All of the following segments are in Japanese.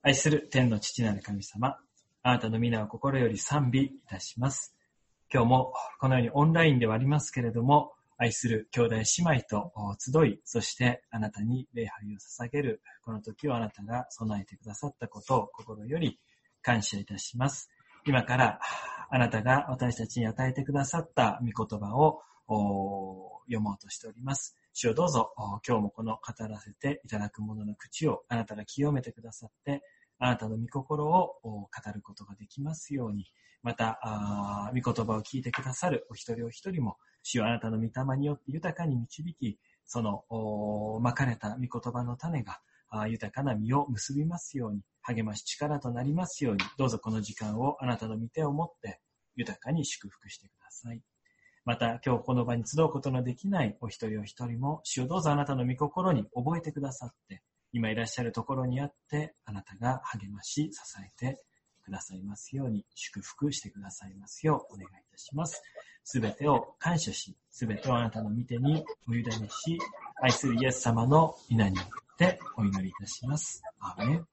愛する天の父なる神様、あなたの皆を心より賛美いたします。今日もこのようにオンラインではありますけれども、愛する兄弟姉妹と集い、そしてあなたに礼拝を捧げるこの時をあなたが備えてくださったことを心より感謝いたします。今からあなたが私たちに与えてくださった御言葉を読もうとしております。主をどうぞ今日もこの語らせていただくものの口をあなたが清めてくださって、あなたの御心を語ることができますように、また御言葉を聞いてくださるお一人お一人も主をあなたの御霊によって豊かに導き、そのまかれた御言葉の種が豊かな実を結びますように、励まし力となりますように、どうぞこの時間をあなたの御手を持って豊かに祝福してください。また今日この場に集うことのできないお一人お一人も主をどうぞあなたの御心に覚えてくださって、今いらっしゃるところにあってあなたが励まし支えてくださいますように、祝福してくださいますようお願いいたします。すべてを感謝し、すべてをあなたの御手にお委ねし、愛するイエス様の皆によってお祈りいたします。アーメン。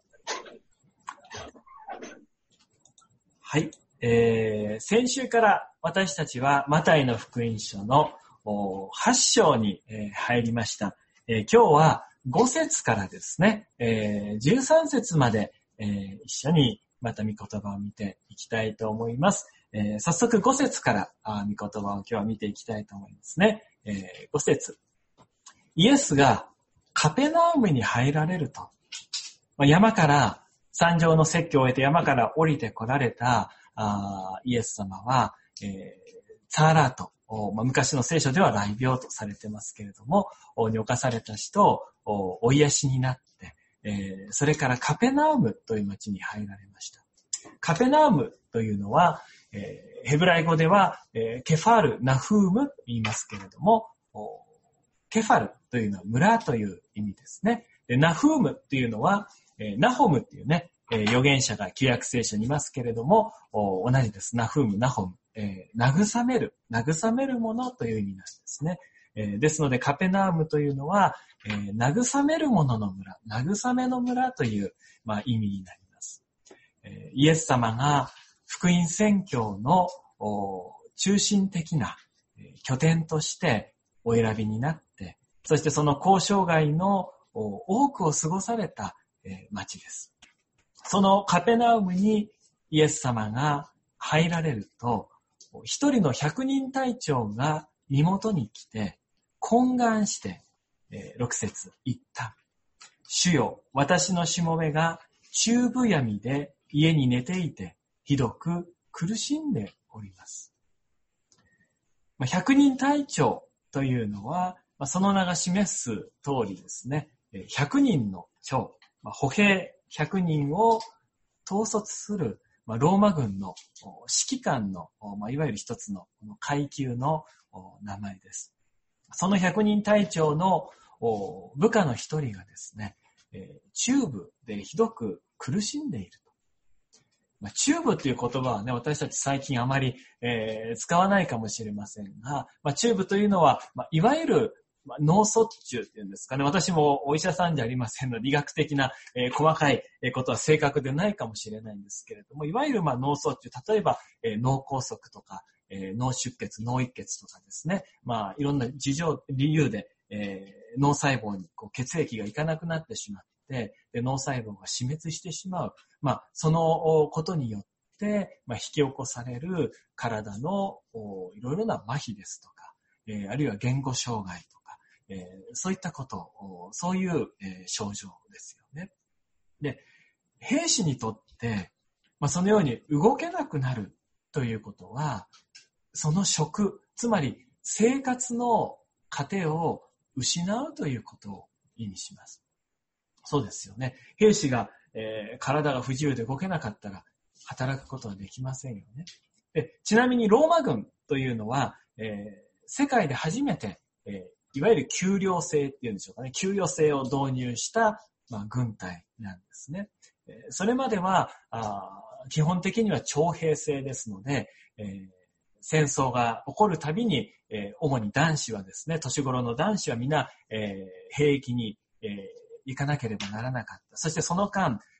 はい。先週から私たちはマタイの福音書の8章に入りました。今日は5節からですね、13節まで一緒にまた御言葉を見ていきたいと思います。早速5節から御言葉を今日は見ていきたいと思いますね。5節。イエスがカペナウムに入られると、山から山上の説教を終えて山から降りて来られたイエス様は、ツァーラート、昔の聖書では雷病とされてますけれども、に侵された人をお癒しになって、それからカペナウムという町に入られました。カペナウムというのは、ヘブライ語では、ケファル、ナフームと言いますけれども、ケファルというのは村という意味ですね。でナフームというのは、ナホムっていうね、預言者が旧約聖書にいますけれども、同じです。ナフーム、ナホム。慰めるものという意味なんですね。ですのでカペナウムというのは、慰めるものの村、慰めの村という、意味になります。イエス様が福音宣教の中心的な拠点としてお選びになって、そしてその交渉外の多くを過ごされた町です。そのカペナウムにイエス様が入られると、一人の100人隊長が身元に来て懇願して、6節言った。主よ、私のしもべが中部闇で家に寝ていてひどく苦しんでおります。100人隊長というのは、その名が示す通りですね、100人の長、歩兵100人を統率する、ローマ軍の指揮官の、いわゆる一つの階級の名前です。その100人隊長の部下の一人がですね、中部でひどく苦しんでいると。中部という言葉はね、私たち最近あまり、使わないかもしれませんが、中部というのは、いわゆる脳卒中っていうんですかね。私もお医者さんじゃありませんので、医学的な、細かいことは正確でないかもしれないんですけれども、いわゆる脳卒中、例えば、脳梗塞とか、脳出血、脳溢血とかですね。いろんな理由で、脳細胞に血液がいかなくなってしまって、で脳細胞が死滅してしまう。そのことによって、引き起こされる体のいろいろな麻痺ですとか、あるいは言語障害とか、そういったこと、そういう、症状ですよね。で、兵士にとって、そのように動けなくなるということは、その職、つまり生活の糧を失うということを意味します。そうですよね。兵士が、体が不自由で動けなかったら働くことはできませんよね。で、ちなみにローマ軍というのは、世界で初めて、いわゆる給料制っていうんでしょうかね。給与制を導入した、軍隊なんですね。それまでは基本的には徴兵制ですので、戦争が起こるたびに、主に男子はですね、年頃の男子はみんな、兵役に、行かなければならなかった。そしてその間、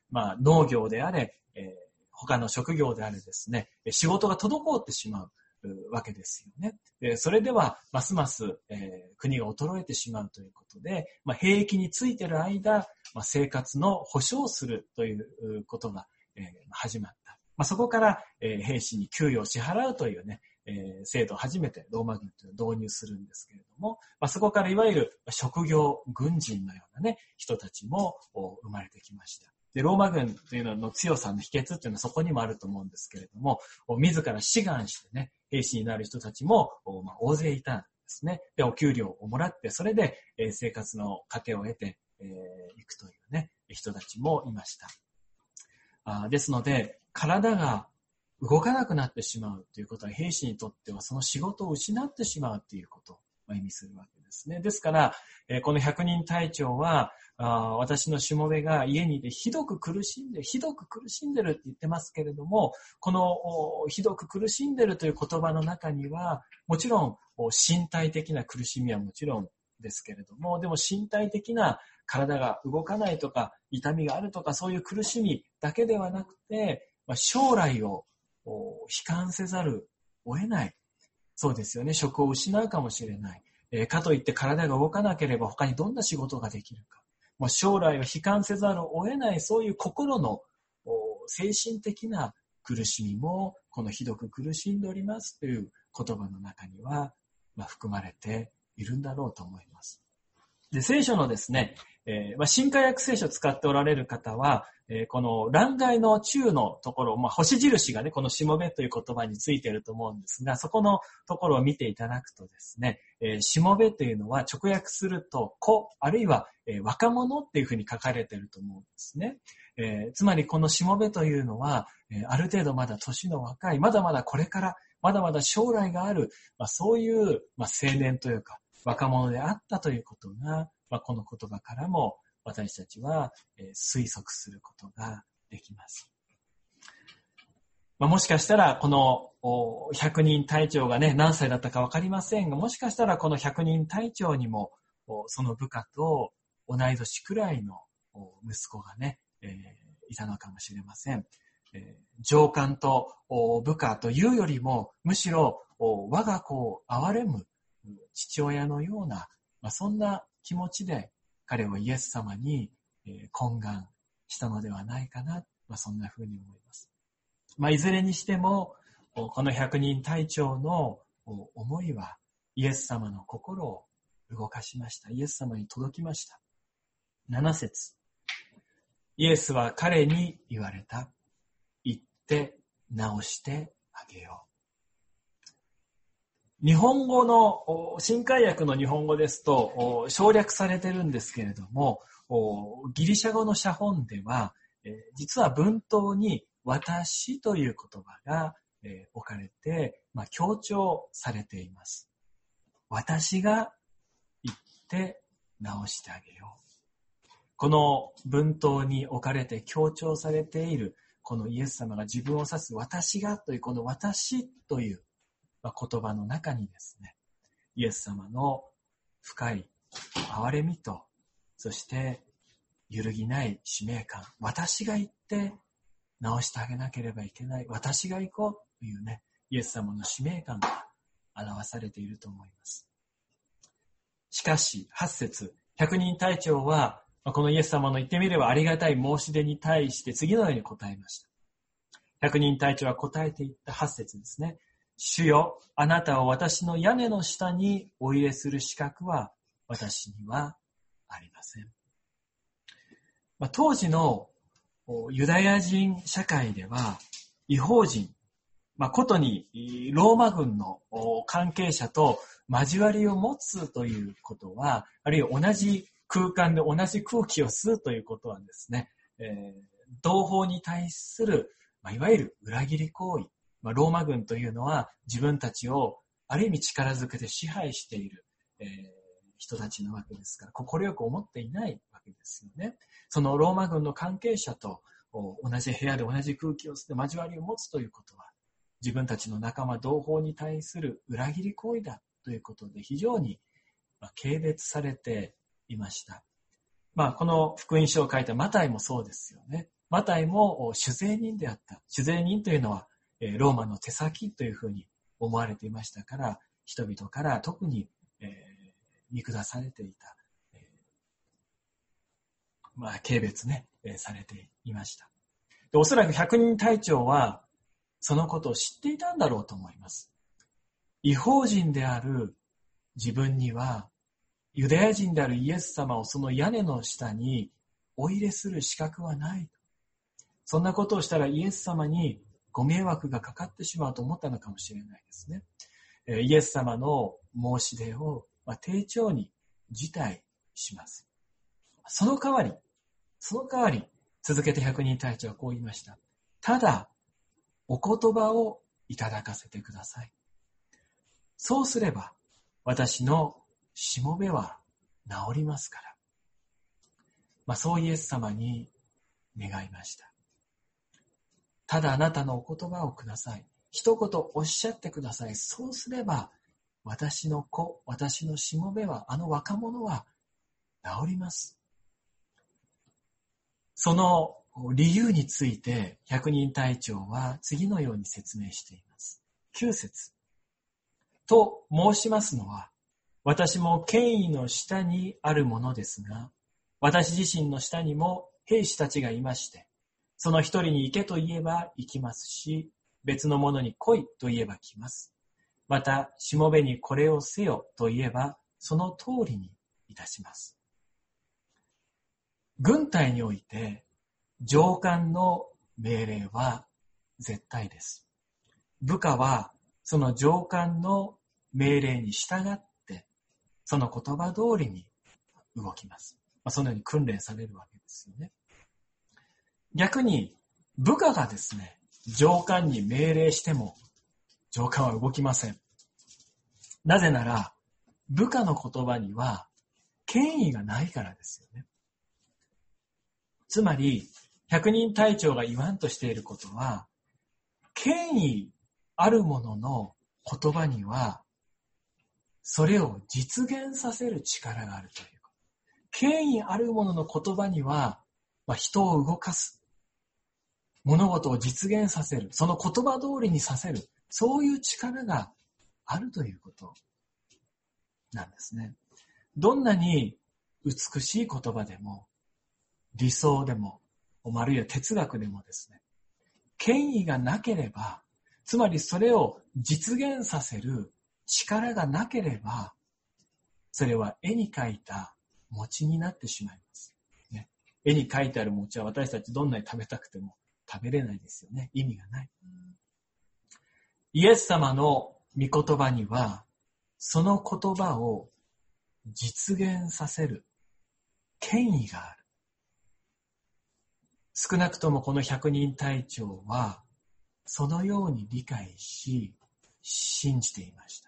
農業であれ、他の職業であれですね、仕事が滞ってしまうわけですよね。それでは、ますます、国が衰えてしまうということで、兵役についている間、生活の保障をするということが、始まった。そこから、兵士に給与を支払うというね、制度を初めてローマ軍というのを導入するんですけれども、そこからいわゆる職業軍人のようなね、人たちも生まれてきました。で、ローマ軍というのの強さの秘訣っていうのはそこにもあると思うんですけれども、自ら志願してね、兵士になる人たちも、大勢いたんですね。で、お給料をもらって、それで、生活の糧を得ていくというね、人たちもいました。ですので、体が動かなくなってしまうということは、兵士にとってはその仕事を失ってしまうということを意味するわけですね。ですから、この百人隊長は、私のしもべが家にいてひどく苦しんでるって言ってますけれども、このひどく苦しんでるという言葉の中には、もちろん身体的な苦しみはもちろんですけれども、でも身体的な体が動かないとか、痛みがあるとか、そういう苦しみだけではなくて、将来を悲観せざるを得ない。そうですよね。職を失うかもしれない。かといって体が動かなければ他にどんな仕事ができるか。将来を悲観せざるを得ない、そういう心の精神的な苦しみも、このひどく苦しんでおりますという言葉の中には、含まれているんだろうと思います。で、聖書のですね、新海訳聖書を使っておられる方は、この欄外の中のところ、星印がね、このしもべという言葉についていると思うんですが、そこのところを見ていただくとですね、しもべというのは直訳すると子、あるいは若者っていうふうに書かれていると思うんですね。つまりこのしもべというのは、ある程度まだ年の若い、まだまだこれから、まだまだ将来がある、そういう、青年というか、若者であったということが、この言葉からも私たちは推測することができます。もしかしたらこの百人隊長がね、何歳だったかわかりませんが、もしかしたらこの百人隊長にもその部下と同い年くらいの息子がね、いたのかもしれません。上官と部下というよりも、むしろ我が子を憐れむ父親のような、そんな気持ちで彼はイエス様に懇願したのではないかな、そんな風に思います。いずれにしてもこの百人隊長の思いはイエス様の心を動かしました。イエス様に届きました。7節、イエスは彼に言われた。行って治してあげよう。日本語の、新海訳の日本語ですと省略されてるんですけれども、ギリシャ語の写本では、実は文頭に私という言葉が置かれて、強調されています。私が行って治してあげよう。この文頭に置かれて強調されている、このイエス様が自分を指す私がという、この私という言葉の中にですね、イエス様の深い憐れみと、そして揺るぎない使命感、私が行って治してあげなければいけない、私が行こうというね、イエス様の使命感が表されていると思います。しかし、8節、百人隊長は、このイエス様の言ってみればありがたい申し出に対して次のように答えました。百人隊長は答えていった8節ですね。主よ、あなたを私の屋根の下にお入れする資格は私にはありません。当時のユダヤ人社会では、異邦人、ことにローマ軍の関係者と交わりを持つということは、あるいは同じ空間で同じ空気を吸うということはですね、同胞に対する、いわゆる裏切り行為、ローマ軍というのは自分たちをある意味力ずくで支配している、人たちなわけですから、快く思っていないわけですよね。そのローマ軍の関係者と同じ部屋で同じ空気を吸って交わりを持つということは、自分たちの仲間同胞に対する裏切り行為だということで非常に軽蔑されていました。この福音書を書いたマタイもそうですよね。 マタイも酒税人であった。酒税人というのはローマの手先というふうに思われていましたから、人々から特に見下されていた、軽蔑ね、されていました。で、おそらく百人隊長はそのことを知っていたんだろうと思います。異邦人である自分にはユダヤ人であるイエス様をその屋根の下にお入れする資格はない。そんなことをしたらイエス様にご迷惑がかかってしまうと思ったのかもしれないですね。イエス様の申し出を丁重に辞退します。その代わり、続けて百人隊長はこう言いました。ただ、お言葉をいただかせてください。そうすれば、私のしもべは治りますから。そうイエス様に願いました。ただあなたのお言葉をください。一言おっしゃってください。そうすれば、私の子、私のしもべは、あの若者は治ります。その理由について、百人隊長は次のように説明しています。9節。と申しますのは、私も権威の下にあるものですが、私自身の下にも兵士たちがいまして、その一人に行けと言えば行きますし、別の者に来いと言えば来ます。また、しもべにこれをせよと言えば、その通りにいたします。軍隊において、上官の命令は絶対です。部下はその上官の命令に従って、その言葉通りに動きます。そのように訓練されるわけですよね。逆に部下がですね、上官に命令しても上官は動きません。なぜなら部下の言葉には権威がないからですよね。つまり百人隊長が言わんとしていることは、権威あるものの言葉にはそれを実現させる力があるということ。権威あるものの言葉には、人を動かす。物事を実現させる。その言葉通りにさせる。そういう力があるということなんですね。どんなに美しい言葉でも、理想でも、あるいは哲学でもですね、権威がなければ、つまりそれを実現させる力がなければ、それは絵に描いた餅になってしまいます。ね、絵に描いてある餅は私たちどんなに食べたくても食べれないですよね。意味がない。イエス様の御言葉には、その言葉を実現させる権威がある。少なくともこの百人隊長は、そのように理解し、信じていました。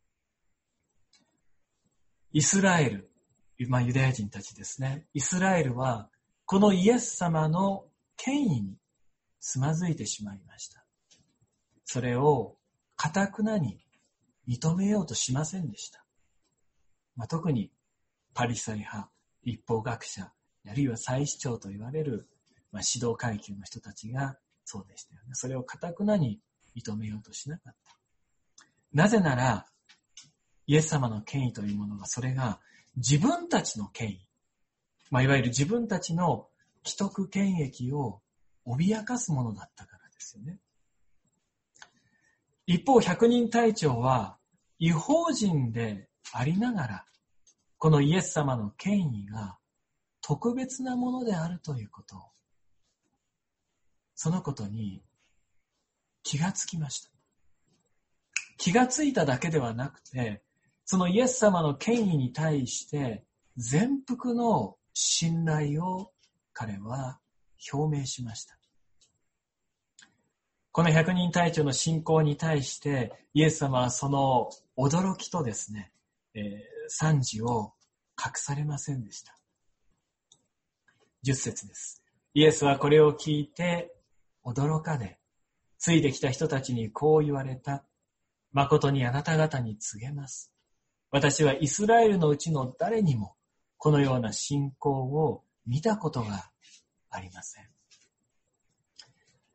イスラエル、ユダヤ人たちですね。イスラエルは、このイエス様の権威につまずいてしまいました。それを堅くなに認めようとしませんでした。特にパリサイ派、律法学者、あるいは祭司長と言われる、指導階級の人たちがそうでしたよね。それを堅くなに認めようとしなかった。なぜなら、イエス様の権威というものが、それが自分たちの権威、いわゆる自分たちの既得権益を脅かすものだったからですよね。一方、百人隊長は異邦人でありながら、このイエス様の権威が特別なものであるということ、そのことに気がつきました。気がついただけではなくて、そのイエス様の権威に対して全幅の信頼を彼は表明しました。この百人隊長の信仰に対してイエス様はその驚きとですね、賛辞を隠されませんでした。10節です。イエスはこれを聞いて驚かれ、ついてきた人たちにこう言われた。誠にあなた方に告げます。私はイスラエルのうちの誰にもこのような信仰を見たことがありません。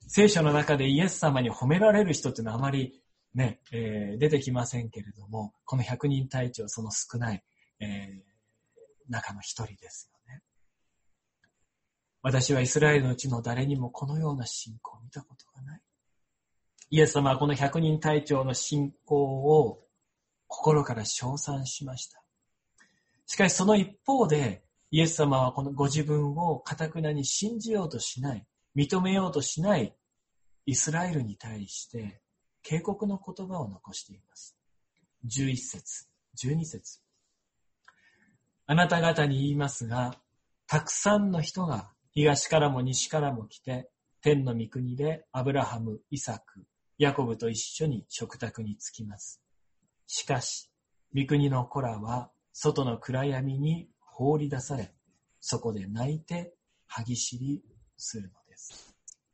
聖書の中でイエス様に褒められる人っていうのはあまりね、出てきませんけれども、この百人隊長、その少ない、中の一人ですよね。私はイスラエルのうちの誰にもこのような信仰を見たことがない。イエス様はこの百人隊長の信仰を心から称賛しました。しかしその一方で、イエス様はこのご自分を堅くなに信じようとしない、認めようとしないイスラエルに対して警告の言葉を残しています。11節、12節。あなた方に言いますが、たくさんの人が東からも西からも来て、天の御国でアブラハム、イサク、ヤコブと一緒に食卓に着きます。しかし、御国の子らは外の暗闇に放り出され、そこで泣いて歯ぎしりするのです。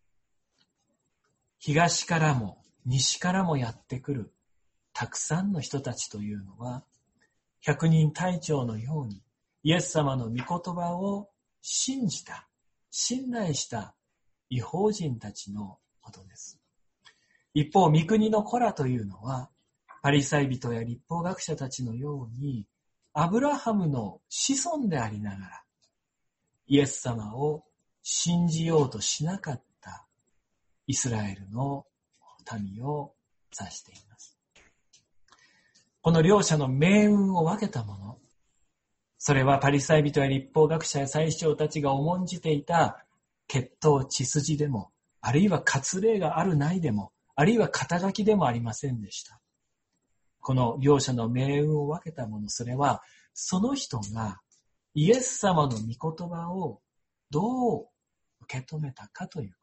東からも西からもやってくるたくさんの人たちというのは、百人隊長のようにイエス様の御言葉を信じた、信頼した異邦人たちのことです。一方、御国の子らというのは、パリサイ人や律法学者たちのように、アブラハムの子孫でありながら、イエス様を信じようとしなかったイスラエルの民を指しています。この両者の命運を分けたもの、それはパリサイ人や律法学者や祭司長たちが重んじていた血統血筋でも、あるいは割礼があるないでも、あるいは肩書きでもありませんでした。この両者の命運を分けたもの、それはその人がイエス様の御言葉をどう受け止めたかということ。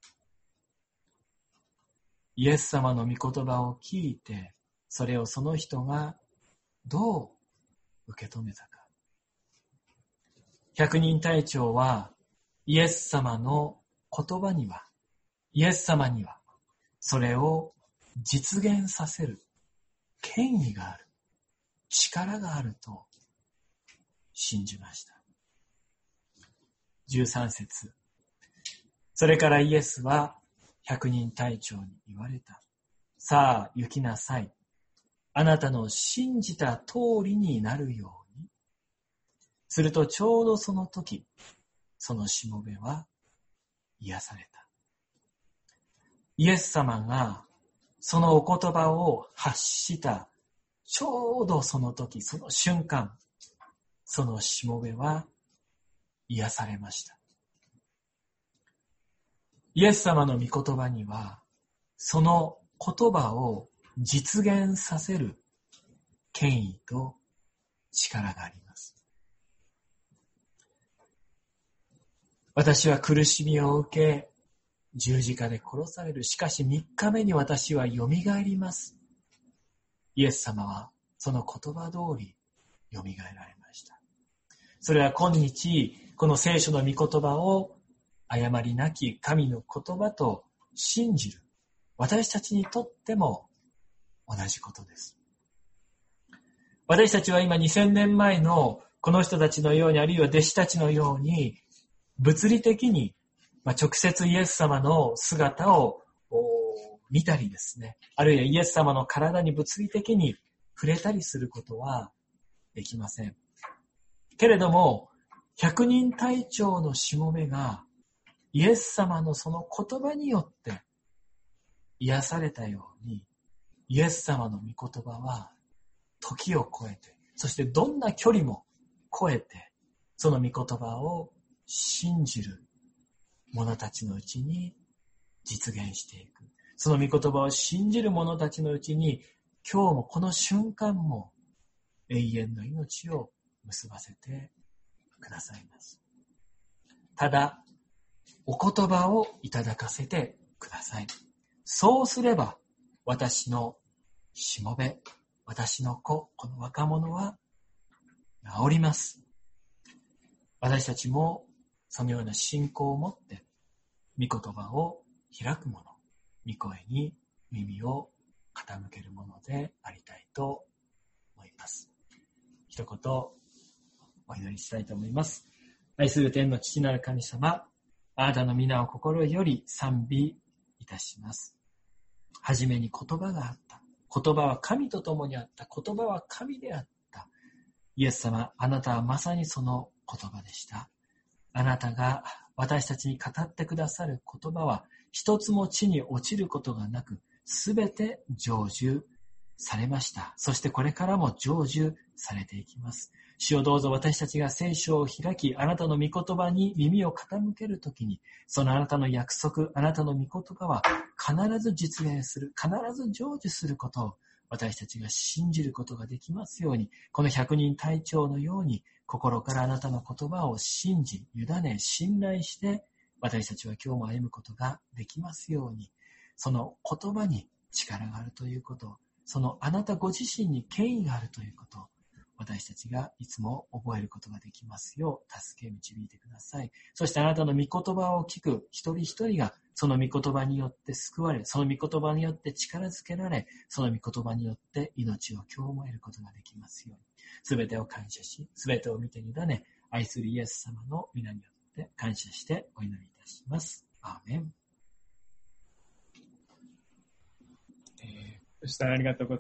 イエス様の御言葉を聞いて、それをその人がどう受け止めたか。百人隊長はイエス様の言葉には、イエス様にはそれを実現させる権威がある、力があると信じました。13節。それからイエスは百人隊長に言われた。さあ行きなさい。あなたの信じた通りになるように。するとちょうどその時、そのしもべは癒された。イエス様がそのお言葉を発したちょうどその時、その瞬間、そのしもべは癒されました。イエス様の御言葉には、その言葉を実現させる権威と力があります。私は苦しみを受け、十字架で殺される。しかし3日目に私はよみがえります。イエス様はその言葉通りよみがえられました。それは今日、この聖書の御言葉を誤りなき神の言葉と信じる私たちにとっても同じことです。私たちは今2000年前のこの人たちのように、あるいは弟子たちのように物理的に直接イエス様の姿を見たりですね、あるいはイエス様の体に物理的に触れたりすることはできません。けれども、百人隊長のしもべがイエス様のその言葉によって癒されたように、イエス様の御言葉は時を超えて、そしてどんな距離も超えて、その御言葉を信じる者たちのうちに実現していく。その御言葉を信じる者たちのうちに、今日もこの瞬間も永遠の命を結ばせてくださいます。ただ、お言葉をいただかせてください。そうすれば、私のしもべ、私の子、この若者は治ります。私たちもそのような信仰を持って、御言葉を開くもの、御声に耳を傾けるものでありたいと思います。一言お祈りしたいと思います。愛する天の父なる神様、あなたの皆を心より賛美たします。はじめに言葉があった。言葉は神と共にあった。言葉は神であった。イエス様、あなたはまさにその言葉でした。あなたが私たちに語ってくださる言葉は一つも地に落ちることがなく、すべて成就されました。そしてこれからも成就されていきます。主よ、どうぞ私たちが聖書を開き、あなたの御言葉に耳を傾けるときに、そのあなたの約束、あなたの御言葉は必ず実現する、必ず成就することを私たちが信じることができますように、この100人隊長のように、心からあなたの言葉を信じ、委ね、信頼して、私たちは今日も歩むことができますように、その言葉に力があるということ、そのあなたご自身に権威があるということ、私たちがいつも覚えることができますよう、助け導いてください。そしてあなたの御言葉を聞く一人一人が、その御言葉によって救われ、その御言葉によって力づけられ、その御言葉によって命を今日も得ることができますように。すべてを感謝し、すべてを見て委ね、愛するイエス様の皆によって感謝してお祈りいたします。アーメン。 そしたらありがとうございます。